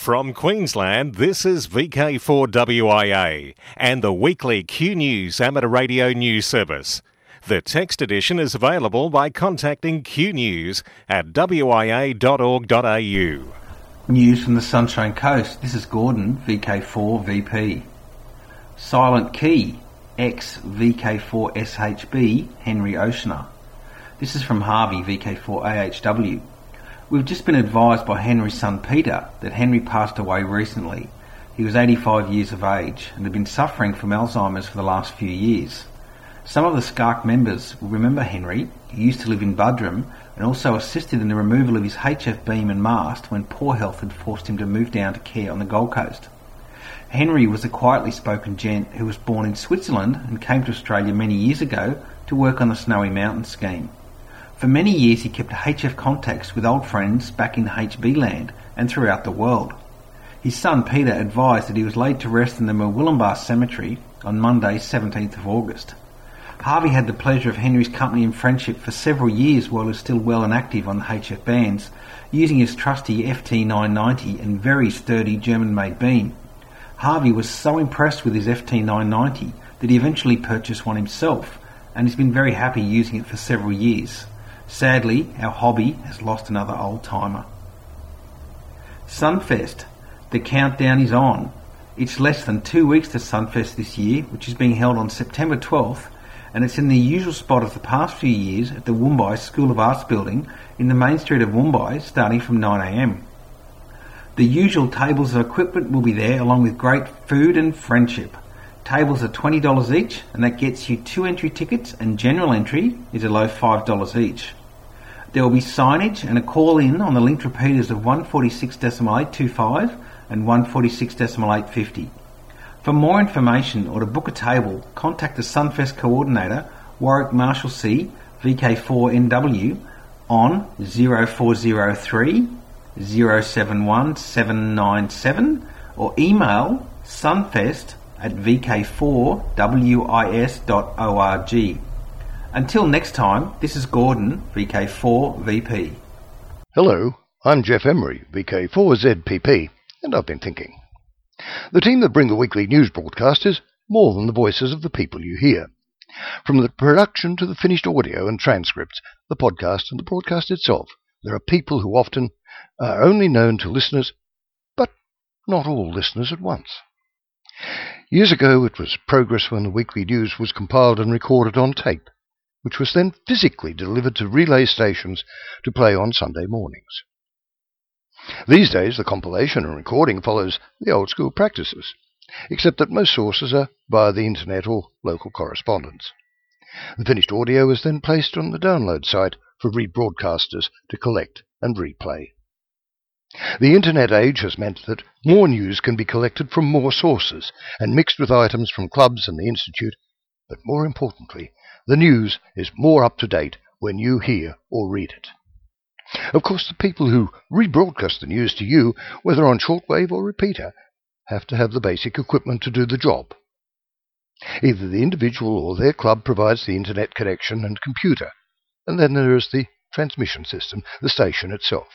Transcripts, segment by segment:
From Queensland, this is VK4WIA and the weekly Q News amateur radio news service. The text edition is available by contacting Q News at wia.org.au. News from the Sunshine Coast. This is Gordon, VK4VP. Silent Key, ex-VK4SHB, Henry Oceaner. This is from Harvey, VK4AHW. We've just been advised by Henry's son Peter that Henry passed away recently. He was 85 years of age and had been suffering from Alzheimer's for the last few years. Some of the SCARC members will remember Henry. He used to live in Buderim and also assisted in the removal of his HF beam and mast when poor health had forced him to move down to care on the Gold Coast. Henry was a quietly spoken gent who was born in Switzerland and came to Australia many years ago to work on the Snowy Mountains scheme. For many years he kept HF contacts with old friends back in HB land and throughout the world. His son Peter advised that he was laid to rest in the Murwillumbah Cemetery on Monday 17th of August. Harvey had the pleasure of Henry's company and friendship for several years while he was still well and active on the HF bands, using his trusty FT990 and very sturdy German-made beam. Harvey was so impressed with his FT990 that he eventually purchased one himself and has been very happy using it for several years. Sadly, our hobby has lost another old-timer. Sunfest. The countdown is on. It's less than 2 weeks to Sunfest this year, which is being held on September 12th, and it's in the usual spot of the past few years at the Woombai School of Arts building in the main street of Woombai, starting from 9 a.m. The usual tables of equipment will be there, along with great food and friendship. Tables are $20 each, and that gets you 2 entry tickets, and general entry is a low $5 each. There will be signage and a call-in on the linked repeaters of 146.825 and 146.850. For more information or to book a table, contact the Sunfest coordinator, Warwick Marshalsea, VK4NW, on 0403 071 797 or email sunfest@vk4wis.org. Until next time, this is Gordon, VK4VP. Hello, I'm Jeff Emery, VK4ZPP, and I've been thinking. The team that bring the weekly news broadcast is more than the voices of the people you hear. From the production to the finished audio and transcripts, the podcast and the broadcast itself, there are people who often are only known to listeners, but not all listeners at once. Years ago it was progress when the weekly news was compiled and recorded on tape, which was then physically delivered to relay stations to play on Sunday mornings. These days the compilation and recording follows the old school practices, except that most sources are via the internet or local correspondence. The finished audio is then placed on the download site for rebroadcasters to collect and replay. The internet age has meant that more news can be collected from more sources and mixed with items from clubs and the Institute, but more importantly, the news is more up to date when you hear or read it. Of course, the people who rebroadcast the news to you, whether on shortwave or repeater, have to have the basic equipment to do the job. Either the individual or their club provides the internet connection and computer, and then there is the transmission system, the station itself.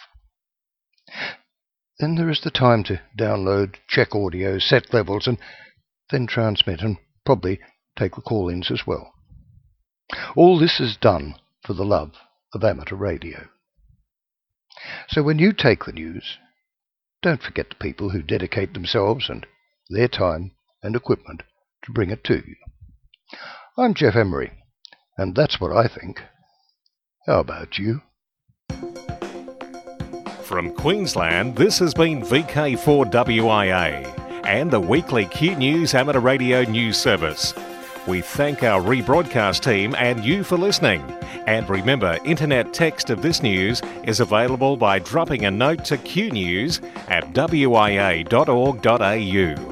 Then there is the time to download, check audio, set levels, and then transmit and probably take the call-ins as well. All this is done for the love of amateur radio. So when you take the news, don't forget the people who dedicate themselves and their time and equipment to bring it to you. I'm Jeff Emery, and that's what I think. How about you? From Queensland, this has been VK4WIA and the weekly Q News amateur radio news service. We thank our rebroadcast team and you for listening. And remember, internet text of this news is available by dropping a note to Q News at wia.org.au.